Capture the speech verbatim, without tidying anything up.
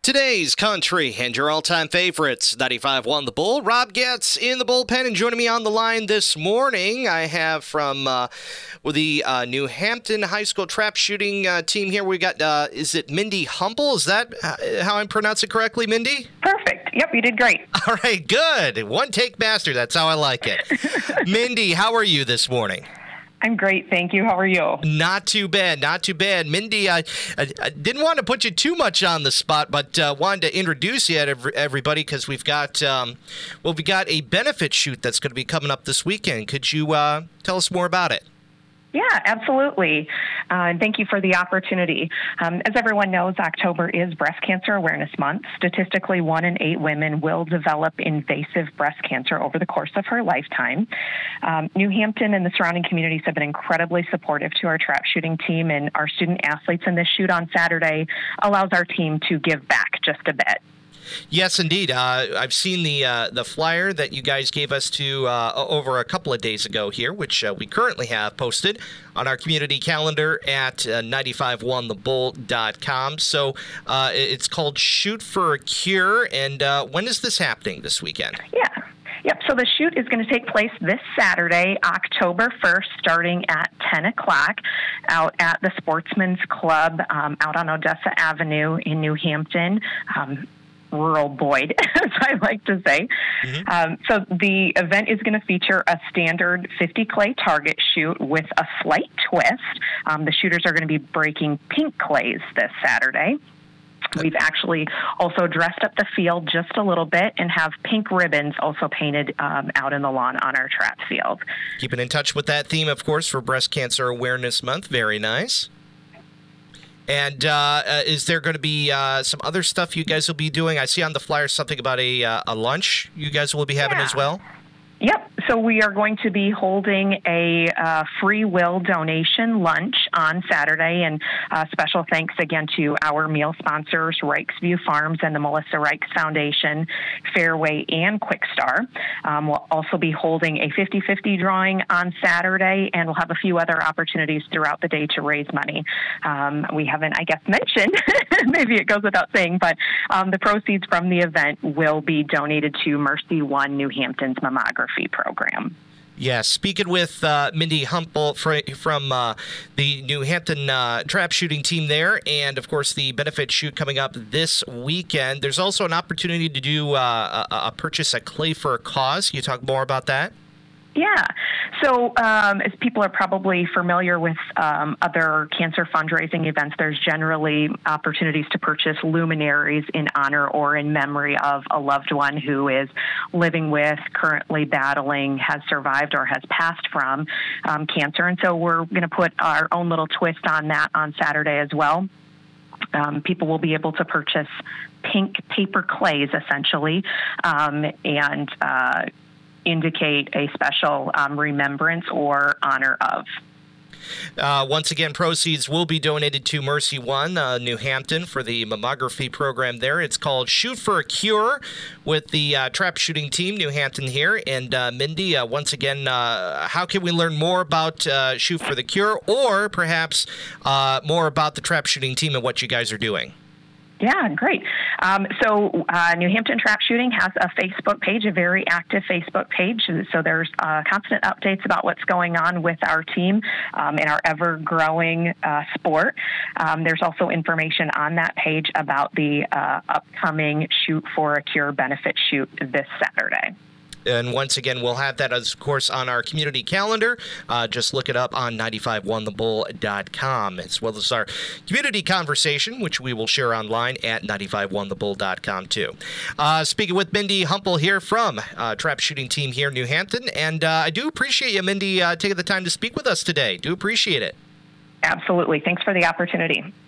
Today's country and your all-time favorites, ninety-five point one The Bull. Rob Getz in the bullpen, and joining me on the line this morning, I have from uh, the uh, New Hampton High School trap shooting uh, team here. We got, uh, is it Mindy Humble? Is that how I pronounce it correctly, Mindy? Perfect. Yep, you did great. All right, good. One take master. That's how I like it. Mindy, how are you this morning? I'm great, thank you. How are you? Not too bad, not too bad. Mindy, I, I, I didn't want to put you too much on the spot, but uh, wanted to introduce you to every, everybody because we've got, um, well, we got a benefit shoot that's going to be coming up this weekend. Could you uh, tell us more about it? Yeah, absolutely. Uh, and thank you for the opportunity. Um, as everyone knows, October is Breast Cancer Awareness Month. Statistically, one in eight women will develop invasive breast cancer over the course of her lifetime. Um, New Hampton and the surrounding communities have been incredibly supportive to our trap shooting team, and our student athletes in this shoot on Saturday allows our team to give back just a bit. Yes, indeed. Uh, I've seen the uh, the flyer that you guys gave us to uh, over a couple of days ago here, which uh, we currently have posted on our community calendar at uh, ninety-five one the bull dot com. So uh, it's called Shoot for a Cure. And uh, when is this happening this weekend? Yeah. Yep, so the shoot is going to take place this Saturday, October first, starting at ten o'clock out at the Sportsman's Club um, out on Odessa Avenue in New Hampton. Um, rural Boyd, as I like to say. Mm-hmm. Um, so the event is going to feature a standard fifty clay target shoot with a slight twist. Um, the shooters are going to be breaking pink clays this Saturday. We've actually also dressed up the field just a little bit and have pink ribbons also painted um, out in the lawn on our trap field. Keeping in touch with that theme, of course, for Breast Cancer Awareness Month. Very nice. And uh, uh, is there going to be uh, some other stuff you guys will be doing? I see on the flyer something about a uh, a lunch you guys will be having yeah. as well. Yep. So we are going to be holding a uh, free will donation lunch on Saturday, and uh, special thanks again to our meal sponsors, Rikes View Farms and the Melissa Rikes Foundation, Fairway, and Quickstar. Um, we'll also be holding a fifty-fifty drawing on Saturday, and we'll have a few other opportunities throughout the day to raise money. Um, we haven't, I guess, mentioned, maybe it goes without saying, but um, the proceeds from the event will be donated to Mercy One New Hampton's mammography program. Yeah, speaking with uh, Mindy Humble from uh, the New Hampton uh, trap shooting team there, and of course the benefit shoot coming up this weekend. There's also an opportunity to do uh, a, a purchase a clay for a cause. Can you talk more about that? Yeah. So um, as people are probably familiar with um, other cancer fundraising events, there's generally opportunities to purchase luminaries in honor or in memory of a loved one who is living with, currently battling, has survived, or has passed from um, cancer. And so we're going to put our own little twist on that on Saturday as well. Um, people will be able to purchase pink paper clays, essentially, um, and uh indicate a special um, remembrance or honor of. Uh, once again, proceeds will be donated to Mercy One, uh, New Hampton, for the mammography program there. It's called Shoot for a Cure with the uh, trap shooting team, New Hampton here. And uh, Mindy, uh, once again, uh, how can we learn more about uh, Shoot for the Cure, or perhaps uh, more about the trap shooting team and what you guys are doing? Yeah, great. Um, so uh, New Hampton Trap Shooting has a Facebook page, a very active Facebook page. So there's uh, constant updates about what's going on with our team um, in our ever-growing uh, sport. Um, there's also information on that page about the uh, upcoming Shoot for a Cure benefit shoot this Saturday. And once again, we'll have that, of course, on our community calendar. Uh, just look it up on ninety-five one the bull dot com, as well as our community conversation, which we will share online at ninety-five one the bull dot com, too. Uh, speaking with Mindy Humble here from uh, Trap Shooting Team here in New Hampton. And uh, I do appreciate you, Mindy, uh, taking the time to speak with us today. Do appreciate it. Absolutely. Thanks for the opportunity.